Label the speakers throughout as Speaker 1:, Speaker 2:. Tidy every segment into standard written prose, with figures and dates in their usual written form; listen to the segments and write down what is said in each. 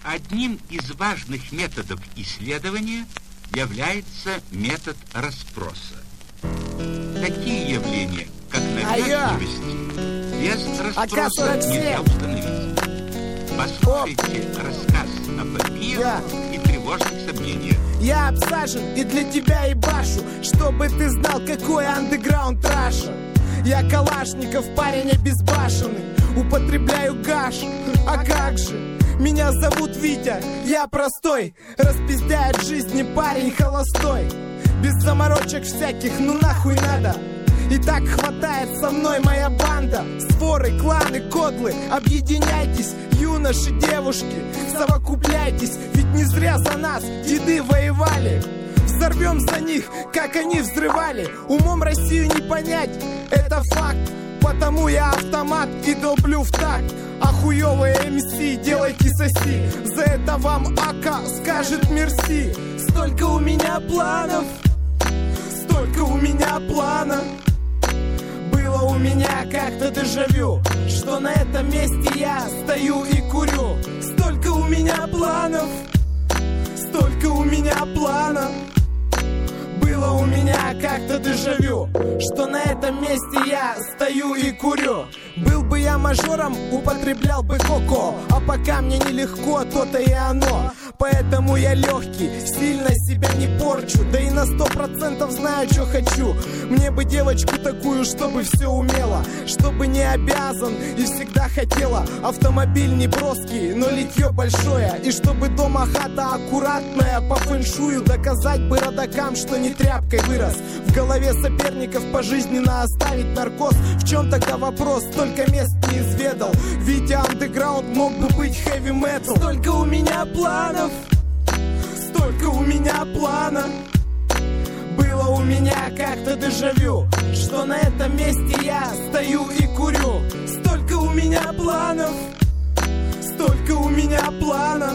Speaker 1: Одним из важных методов исследования является метод расспроса. Такие явления, как навязчивость, без расспроса нельзя установить. Послушайте рассказ о вампирах и тревожных сомнениях.
Speaker 2: Я обсажен и для тебя ебашу, чтобы ты знал, какой андеграунд Раша. Я Калашников, парень обезбашенный, употребляю гаш, а как же? Меня зовут Витя, я простой, распиздяет жизни парень холостой. Без заморочек всяких, ну нахуй надо. И так хватает со мной моя банда. Своры, кланы, кодлы, объединяйтесь, юноши, девушки, совокупляйтесь. Ведь не зря за нас деды воевали. Взорвем за них, как они взрывали. Умом Россию не понять, это факт. Потому я автомат и долблю в такт. А хуёвые МС делайте соси. За это вам АК скажет мерси. Столько у меня планов, столько у меня планов. Было у меня как-то дежавю, что на этом месте я стою и курю. Столько у меня планов, столько у меня планов. Было у меня как-то дежавю, что на этом месте я стою и курю. Был бы я мажором, употреблял бы коко, а пока мне нелегко, то-то и оно. Поэтому я легкий, сильно себя не порчу, да и на 100% знаю, что хочу. Мне бы девочку такую, чтобы все умела, чтобы не обязан и всегда хотела. Автомобиль не броский, но литье большое, и чтобы дома хата аккуратная по фэншую. Доказать бы родакам, что не тряпкой вырос. В голове соперников пожизненно оставить наркоз. В чем тогда вопрос? Столько мест не изведал. Витя андеграунд мог бы быть хэви метал. Столько у меня планов, столько у меня планов. Было у меня как-то дежавю, что на этом месте я стою и курю. Столько у меня планов, столько у меня планов.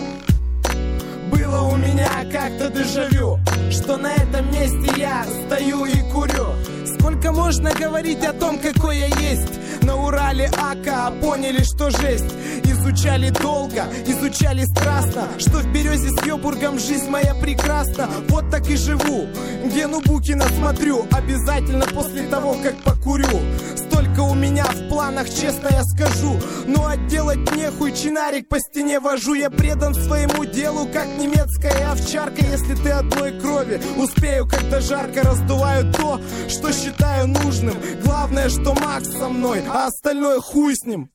Speaker 2: Было у меня как-то дежавю, что на этом месте я стою и курю. Сколько можно говорить о том, какой я есть? На Урале АК поняли, что жесть. Изучали долго, изучали страстно, что в Березе с Йобургом жизнь моя прекрасна. Вот так и живу, Гену Букина смотрю, обязательно после того, как покурю. Столько у меня в планах, честно я скажу. Ну а делать нехуй, чинарик по стене вожу. Я предан своему делу, как немецкая овчарка. Если ты одной крови, успею, когда жарко. Раздуваю то, что считаю нужным. Главное, что Макс со мной, а остальное хуй с ним.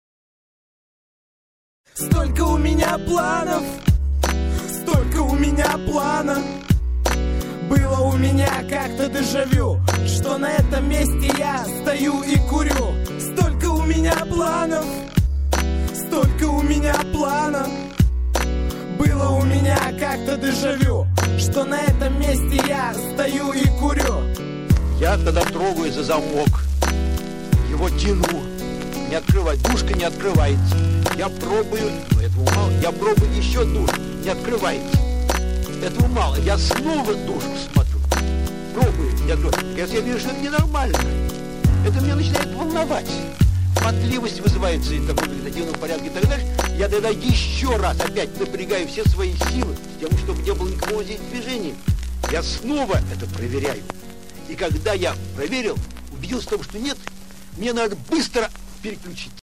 Speaker 2: Столько у меня планов, столько у меня планов. Было у меня как-то дежавю, что на этом месте я стою и курю. Столько у меня планов, столько у меня планов. Было у меня как-то дежавю, что на этом месте я стою и курю.
Speaker 3: Я тогда трогаю за замок, его тяну, не открывать, душка не открывается. Я пробую, но этого мало, я пробую еще душку, не открывается. Этого мало, я снова душку смотрю, пробую, не открывается. Я вижу, что это ненормально, это меня начинает волновать. Потливость вызывается в таком вегетативном порядке и так далее. Я тогда еще раз опять напрягаю все свои силы, тем, чтобы не было никакого здесь движения. Я снова это проверяю. И когда я проверил, убедился в том, что нет, мне надо быстро переключить.